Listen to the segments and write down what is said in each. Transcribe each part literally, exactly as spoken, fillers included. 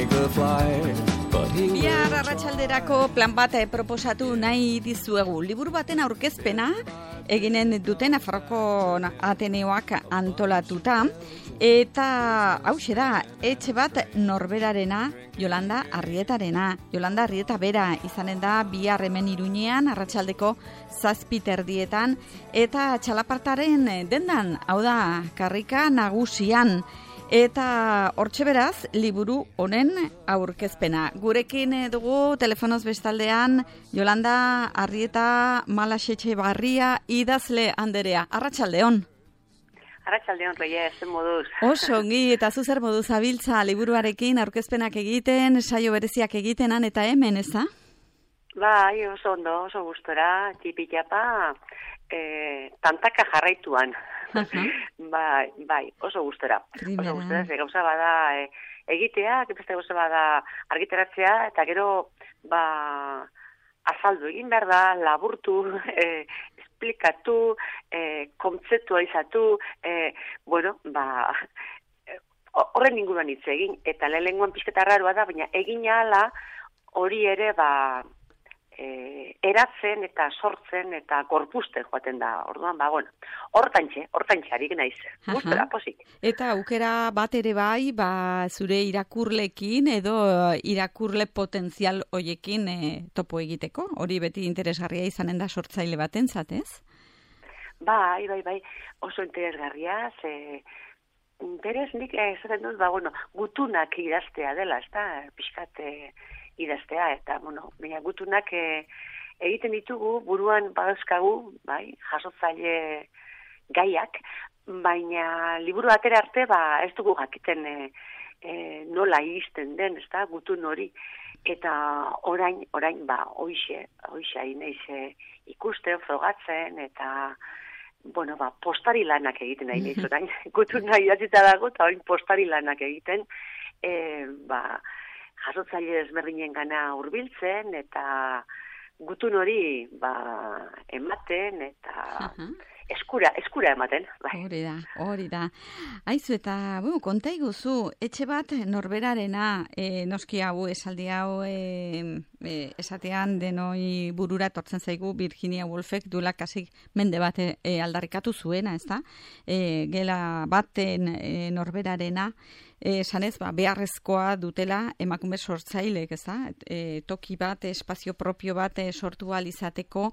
eagle fly. Bihar arratsalderako plan bat proposatu nahi dizuegu. Liburu baten aurkezpena eginen duten Nafarroako Ateneoak antolatuta, eta hauxe da, etxe bat norberarena, Yolanda Arrietarena. Yolanda Arrieta bera izanen da bihar hemen Iruñean arratsaldeko zazpi terdietan, eta txalapartaren dendan, hau da, karrika nagusian. Eta hortxe beraz, liburu honen aurkezpena. Gurekin dugu telefonoz bestaldean Yolanda Arrieta Malasetxebarria idazle anderea. Arratsaldeon. Arratsaldeon, Reyes, zen moduz. Oso ongi, eta zu zer moduz abiltza liburuarekin aurkezpenak egiten, saio bereziak egitenan eta hemen, ez da? Bai, oso ondo, oso gustora, txipitxapa, eh, tantaka jarraituan. Uh-huh. bai, bai, oso gustora. Oso gustora, ze gauza bada e, egitea, beste gauza bada argitaratzea, eta gero, ba, azaldu egin behar da, laburtu, e, esplikatu, e, kontzeptualizatu, e, bueno, ba, horren inguruan hitz egin, eta lehenengoan pixketa raroa da, baina egin ahala hori ere, ba, E, eratzen eta sortzen eta gorpusten joaten da. Orduan, ba, bueno, hortantxe, hortantxe harik naiz. Gustora, posik. Eta aukera bat ere bai, ba, zure irakurlekin edo irakurle potentzial hoiekin e, topo egiteko? Hori beti interesgarria izanen da sortzaile batentzat, ez? Bai, bai, bai, oso interesgarria, ze berez nik esaten dut, ba, bueno, gutunak idaztea dela, ez da, pixkat idaztea, eta, bueno, baina gutunak e, egiten ditugu, buruan badauzkagu, bai, jasotzaile gaiak, baina liburu atera arte, ba, ez dugu jakiten e, e, nola iristen den, ez da, gutun hori, eta orain, orain, ba, hoixe, hoixe, hain naiz e, ikusten, frogatzen, eta, bueno, ba, postari lanak egiten nahi naiz, orain, gutun nahi idatzita dago, eta orain postari lanak egiten, e, ba, jasotzaile ezberdinen gana hurbiltzen eta gutun hori ba, ematen eta uh-huh. eskura, eskura ematen. Bai. Hori da, hori da. Aizu eta, bueno, konta iguzu, etxe bat norberarena, e, noski hau esaldi hau e, e, esatean denoi burura etortzen zaigu Virginia Woolfek duela kasik mende bat e, aldarrikatu zuena, ez da? E, gela baten e, norberarena, esanez, ba, beharrezkoa dutela emakume sortzailek, ez da? E, toki bat, espazio propio bat e, sortu ahal izateko,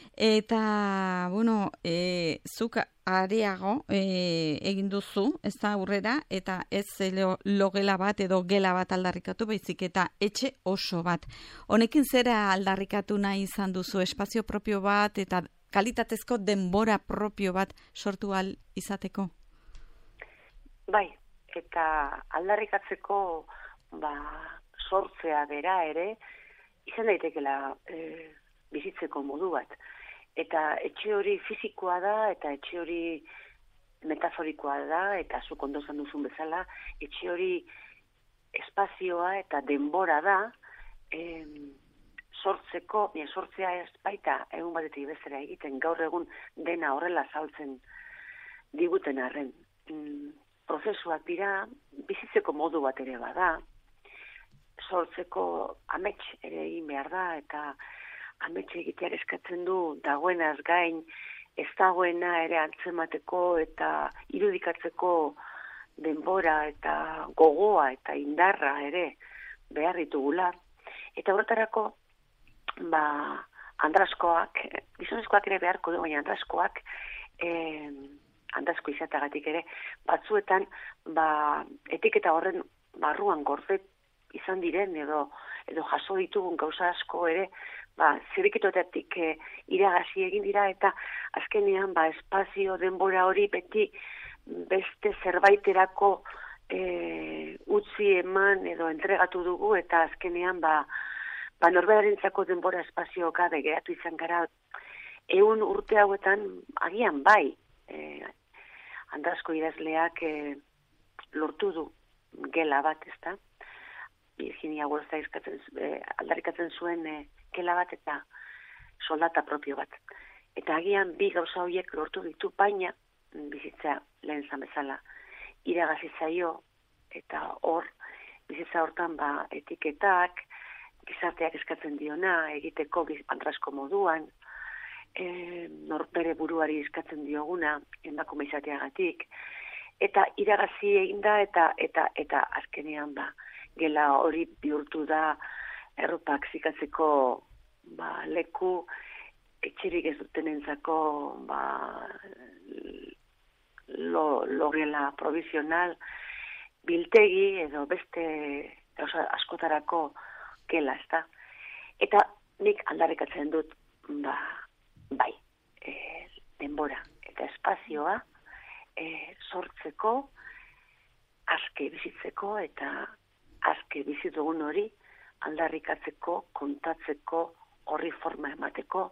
eta, bueno, e, zuk areago e, egin duzu, ez da aurrera, eta ez lo, logela bat edo gela bat aldarrikatu, baizik eta etxe oso bat. Honekin zera aldarrikatu nahi izan duzu, espazio propio bat eta kalitatezko denbora propio bat sortu ahal izateko? Bai. Eta aldarrikatzeko ba, sortzea bera ere izan daitekela e, bizitzeko modu bat. Eta etxe hori fizikoa da, eta etxe hori metaforikoa da, eta zuk ondo esan duzun bezala, etxe hori espazioa eta denbora da, e, sortzeko, nire sortzea ez baita egun batetik bezera egiten, gaur egun dena horrela zaultzen diguten arren. Mm, prozesuak dira, bizitzeko modu bat ere bada, sortzeko amets ere egin behar da, eta amets egitea eskatzen du dagoenaz gain, ez dagoena ere antzemateko eta irudikatzeko denbora eta gogoa eta indarra ere behar ditugula. Eta horretarako, ba, andraskoak, gizonezkoak ere beharko du, baina andraskoak, eh, andazko izatagatik ere, batzuetan, ba, etiketa horren barruan gorde izan diren, edo, edo jaso ditugun gauza asko ere, ba, ziriketotatik e, iragazi egin dira, eta azkenean, ba, espazio denbora hori beti beste zerbaiterako e, utzi eman edo entregatu dugu, eta azkenean, ba, ba norberarentzako denbora espazio gabe geratu izan gara, ehun urte hauetan, agian bai, E, andazko idazleak e, lortu du gela bat, ez da? Virginia Woolf e, aldarrikatzen zuen e, gela bat eta soldata propio bat. Eta agian bi gauza horiek lortu ditu, baina bizitza lehen zan bezala iragazi zaio eta hor bizitza hortan ba, etiketak, gizarteak eskatzen diona, egiteko antrasko moduan, e, norbere buruari eskatzen dioguna, emakume izateagatik, eta iragazi egin da, eta, eta, eta azkenean ba, gela hori bihurtu da erropak zikatzeko ba, leku, etxerik ez dutenentzako ba, lo, logela provisional, biltegi edo beste oza, askotarako gela, ezta. Eta nik aldarrikatzen dut, ba, bai, e, denbora eta espazioa e, sortzeko, aske bizitzeko eta aske bizitugun hori aldarrikatzeko, kontatzeko, horri forma emateko,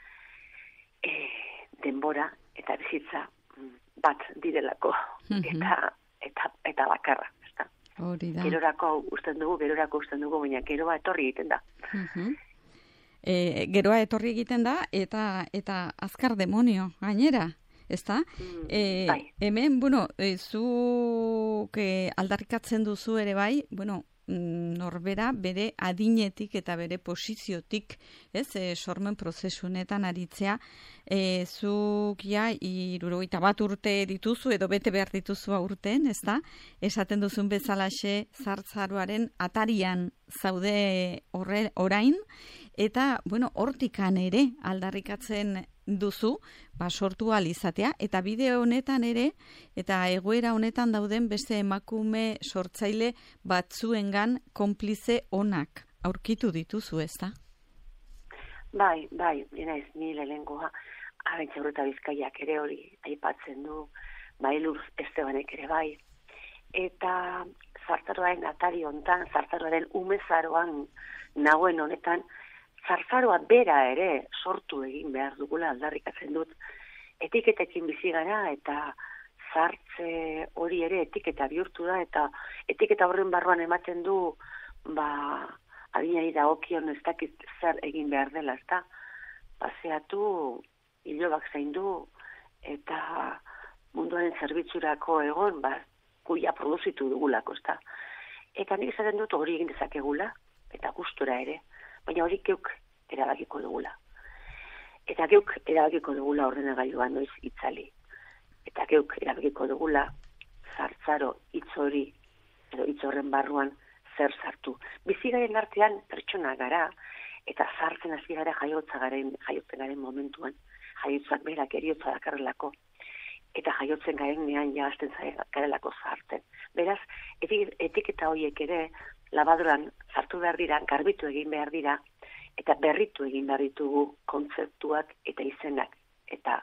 e, denbora eta bizitza bat direlako, eta, eta, eta bakarra, ezta. Hori da. Gerorako usten dugu, gerorako usten dugu, baina geroa etorri egiten da. Uh-huh. E, geroa etorri egiten da, eta eta azkar demonio, gainera, ezta? Mm, e, bai. Hemen, bueno, e, zuk e, aldarrikatzen duzu ere bai, bueno, norbera bere adinetik eta bere posiziotik, ez, e, sormen prozesunetan aritzea, e, zuk ja hirurogeita bat urte dituzu edo bete behar dituzu urten, ez da? Esaten duzun bezalaxe zartzaroaren atarian zaude horre, orain, eta, bueno, hortikan ere aldarrikatzen duzu, ba, sortu ahal izatea, eta bide honetan ere, eta egoera honetan dauden beste emakume sortzaile batzuengan konplize onak aurkitu dituzu, ez da? Bai, bai, nena ez ni lehengoa, Arantxa eta Bizkaiak ere hori aipatzen du, bai Lur Estebanek ere bai, eta zartaroaren atari hontan, zartaroaren umezaroan nagoen honetan, zarzaroa bera ere sortu egin behar dugula aldarrikatzen dut. Etiketekin bizi gara eta zartze hori ere etiketa bihurtu da eta etiketa horren barruan ematen du ba, adinari dagokion ez dakit zer egin behar dela, ezta? Paseatu, ilobak zaindu eta munduaren zerbitzurako egon, ba, kuia produzitu dugulako, ezta? Eta nik esaten dut hori egin dezakegula eta gustura ere. Baina hori geuk erabakiko dugula. Eta geuk erabakiko dugula ordenagailuan noiz itzali. Eta geuk erabakiko dugula zartzaro hitz hori, edo hitz horren barruan zer sartu. Bizigaren artean pertsona gara, eta zartzen hasi gara jaiotza garen, jaiotzen garen momentuan, jaiotzak berak eriotza dakarrelako, eta jaiotzen garen nean jagazten garelako zarten. Beraz, etik, etiketa horiek ere, labadoran sartu behar dira, garbitu egin behar dira, eta berritu egin behar ditugu kontzeptuak eta izenak. Eta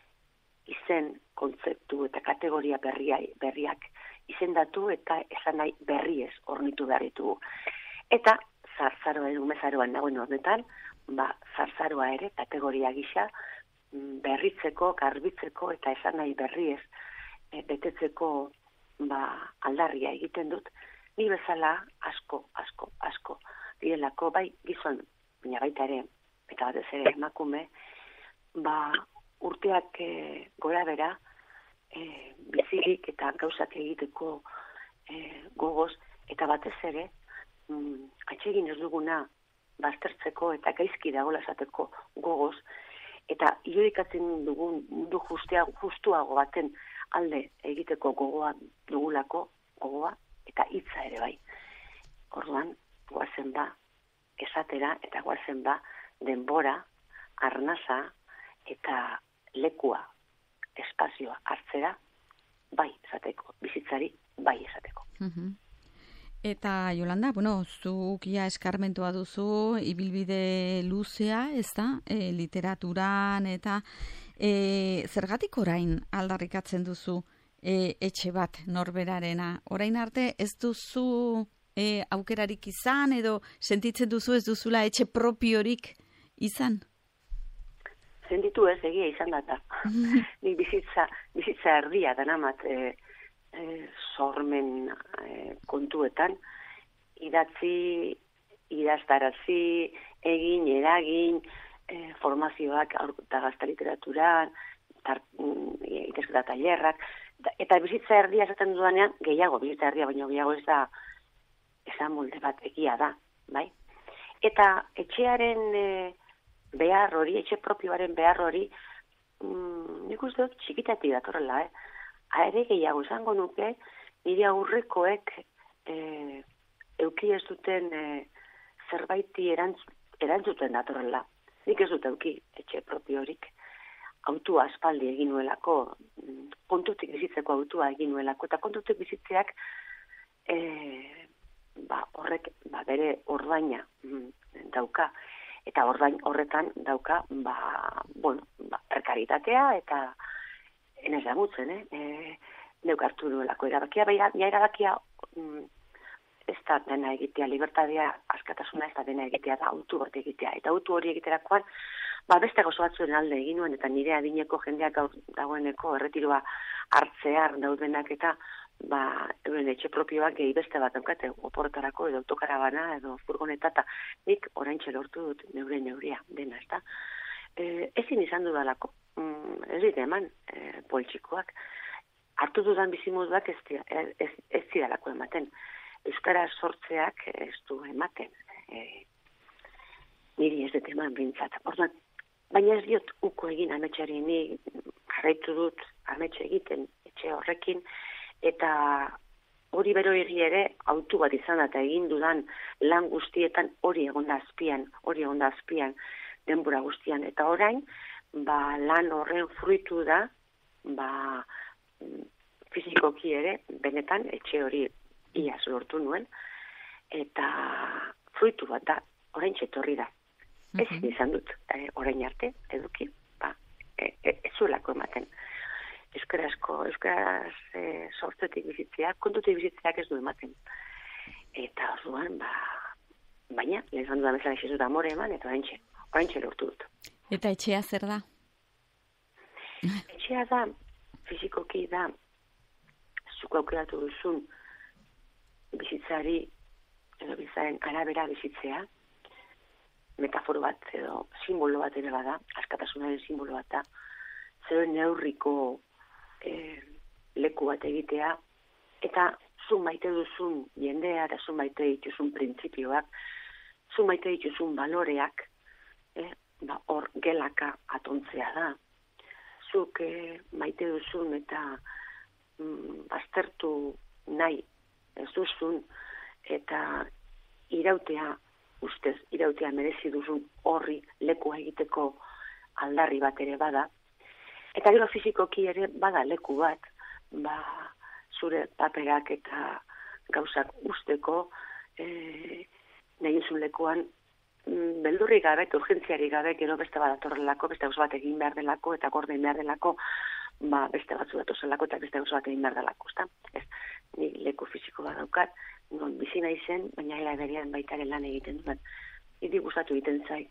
izen, kontzeptu eta kategoria berria, berriak izendatu eta esan nahi berriez hornitu behar ditugu. Eta zarzaroen, umezaroan nagoen honetan, ba, zarzaroa ere kategoria gisa berritzeko, garbitzeko eta esan nahi berriez e, betetzeko ba, aldarria egiten dut. Ni bezala asko, asko, asko direlako, bai gizon, baina baita ere, eta batez ere emakume, ba urteak e, gora bera, e, bizirik eta gauzak egiteko e, gogoz, eta batez ere, mm, atsegin ez duguna baztertzeko eta gaizki dagoela esateko gogoz, eta irudikatzen dugun mundu justea, justuago baten alde egiteko gogoa dugulako, gogoa, eta hitza ere bai. Orduan, guazen ba, esatera, eta guazen ba, denbora, arnasa, eta lekua, espazioa hartzera, bai esateko, bizitzari, bai esateko. Uh-huh. Eta, Yolanda, bueno, zuk ja eskarmentua duzu, ibilbide luzea, ez da, e, literaturan, eta e, zergatik orain aldarrikatzen duzu E, etxe bat norberarena. Orain arte ez duzu e, aukerarik izan edo sentitzen duzu ez duzula etxe propiorik izan? Sentitu ez, egia izan data. Ni bizitza, bizitza erdia danamat e, e, sormen e, kontuetan, idatzi, idaztarazi, egin, eragin, e, formazioak eta gazta literaturan, ikasketa tailerrak, eta bizitza erdia esaten dudanean, gehiago, bizitza erdia, baina gehiago ez da esan molde bat egia da, bai? Eta etxearen e, behar hori, etxe propioaren behar hori, mm, nik uste dut txikitatik datorrela, eh? Aere gehiago izango nuke, nire aurrekoek e, euki ez duten e, zerbaiti erantz, erantzuten datorrela. Nik ez dut euki etxe propiorik. Autua aspaldi egin nuelako, kontutik bizitzeko autua egin nuelako, eta kontutik bizitzeak e, ba, horrek ba, bere ordaina mm, dauka. Eta ordain horretan dauka ba, bueno, ba, prekaritatea eta enez damutzen, eh? E, neuk hartu nuelako erabakia, baina erabakia mm, ez da dena egitea, libertadea, askatasuna ez da dena egitea, da autu bat egitea. Eta autu hori egiterakoan, ba beste gozo batzuen alde egin nuen, eta nire adineko jendeak dagoeneko erretiroa hartzear daudenak eta ba, euren etxe propioak gehi beste bat daukate, oporretarako edo autokarabana edo furgoneta, eta nik oraintxe lortu dut neure neuria dena, ez da. E, ezin izan dudalako, mm, ez dira eman e, poltsikoak, hartu dudan bizimoduak ez, ez, ez, ez zidalako ematen. Euskara sortzeak ez du ematen. E, niri ez dut eman bintzat. Orduan, baina ez diot uko egin ametsari, ni jarraitu dut ametxe egiten etxe horrekin, eta hori bero egi ere autu bat izan da, eta egin dudan lan guztietan hori egonda azpian, hori egonda azpian denbora guztian. Eta orain, ba, lan horren fruitu da, ba, fizikoki ere, benetan etxe hori iaz lortu nuen, eta fruitu bat da, orain txetorri da. Ez mm-hmm. izan dut, e, orain arte, eduki, ba, e, e, ez zuelako ematen. Euskarazko, euskaraz e, sortzetik bizitzeak, kontutik bizitzeak ez du ematen. Eta orduan, ba, baina, lehen zandu da bezala ez dut amore eman, eta orain txe, orain txe lortu dut. Eta etxea zer da? Etxea da, fizikoki da, zuk aukeratu duzun, bizitzari edo bizitzaren arabera bizitzea, metaforo bat edo simbolo bat ere bada, askatasunaren simbolo bat da, zer neurriko e, leku bat egitea, eta zu maite duzun jendea, eta zu maite dituzun printzipioak, zu maite dituzun baloreak, e, ba, hor gelaka atontzea da. Zuk e, maite duzun eta mm, baztertu nahi ez duzun, eta irautea, ustez, irautea merezi duzun horri lekua egiteko aldarri bat ere bada, eta gero fizikoki ere bada leku bat, ba, zure paperak eta gauzak usteko, e, nahi duzun lekuan, beldurri gabe, urgentziari gabe, gero beste bat atorrelako, beste gauz bat egin behar delako, eta gorde behar delako, ba, beste batzu datozelako, eta beste gauz bat egin behar delako, ezta? Ez, ni leku fiziko bat daukat, non bizi nahi zen, baina era berian baitaren lan egiten duen. Idi gustatu egiten zai.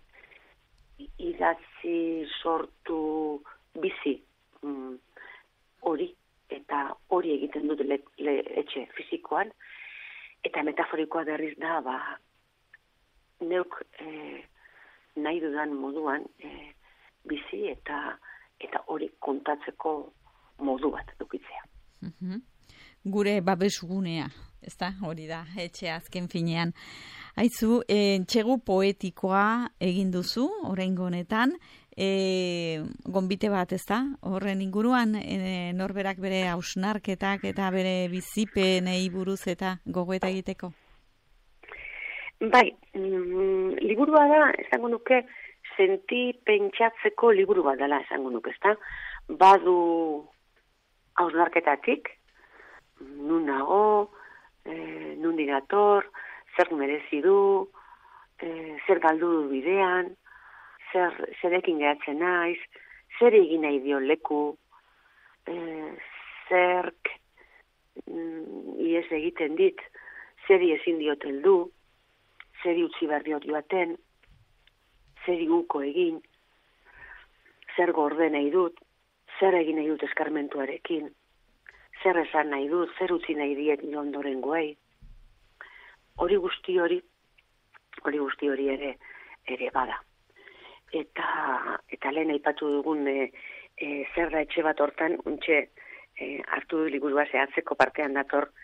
Idatzi sortu bizi mm, hori, eta hori egiten dut le, le, etxe fizikoan, eta metaforikoa berriz da, ba, neuk e, nahi dudan moduan e, bizi eta eta hori kontatzeko modu bat dukitzea. Mm-hmm. Gure babesgunea, ez da, hori da, etxe azken finean. Aizu, e, txegu poetikoa egin duzu, oraingo honetan, e, gonbite bat, ez da, horren inguruan, e, norberak bere hausnarketak eta bere bizipenei buruz eta gogoeta egiteko? Bai, mm, liburua da, esango nuke, senti pentsatzeko liburu bat dela, esango nuke, ez da, badu hausnarketatik, nun nago, e, nun dinator, zer merezi du, e, zer galdu du bidean, zer, zerekin geratzen naiz, zer egin nahi dio leku, e, zerk mm, ies egiten dit, zeri ezin diot heldu, zeri utzi behar diot joaten, zeri guko egin, zer gorde nahi dut, zer egin nahi dut eskarmentuarekin, zer esan nahi dut, zer utzi nahi diet ondoren goei. Hori guzti hori, hori guzti hori ere ere bada. Eta, eta lehen aipatu dugun e, e, zer da etxe bat hortan, untxe e, hartu liburua zehatzeko partean dator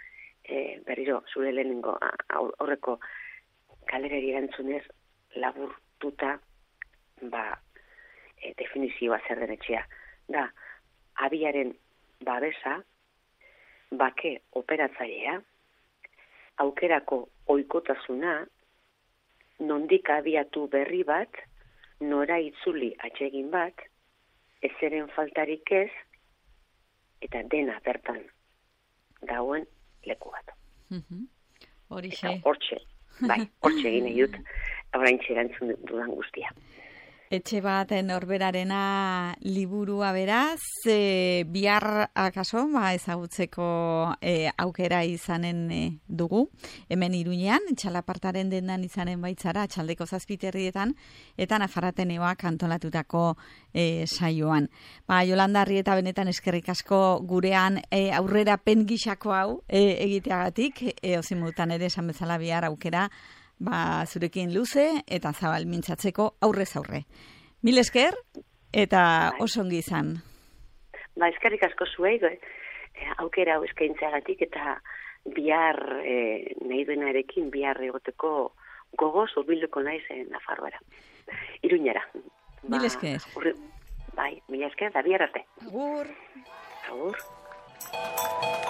e, berriro zure lehenengo aurreko galerari erantzunez laburtuta ba, e, definizioa zer den etxea. Da, abiaren babesa, bake operatzailea, aukerako oikotasuna, nondik abiatu berri bat, nora itzuli atsegin bat, ezeren faltarik ez, eta dena bertan dauen leku bat. Horixe. Eta hortxe, bai, hortxe egin edut, orain txerantzun dudan guztia. Etxe bat norberarena liburua beraz, e, bihar akaso ba, ezagutzeko e, aukera izanen e, dugu. Hemen Iruñean, txalapartaren dendan izanen baitzara, txaldeko zazpiterrietan, eta Nafarateneoak antolatutako e, saioan. Ba, Yolanda Arrieta benetan eskerrik asko gurean e, aurrera pengixako hau e, egiteagatik, e, ozimutan ere esan bezala bihar aukera, ba, zurekin luze eta zabal mintzatzeko aurrez aurre. Mil esker eta oso ongi izan. Ba, eskerrik asko zuei, aukera hau eskaintzeagatik eta bihar e, nahi duenarekin bihar egoteko gogoz urbilduko naiz Nafarroara. Iruñara. Mil esker. Ba, bai, mil esker, da bihar arte. Agur. Agur.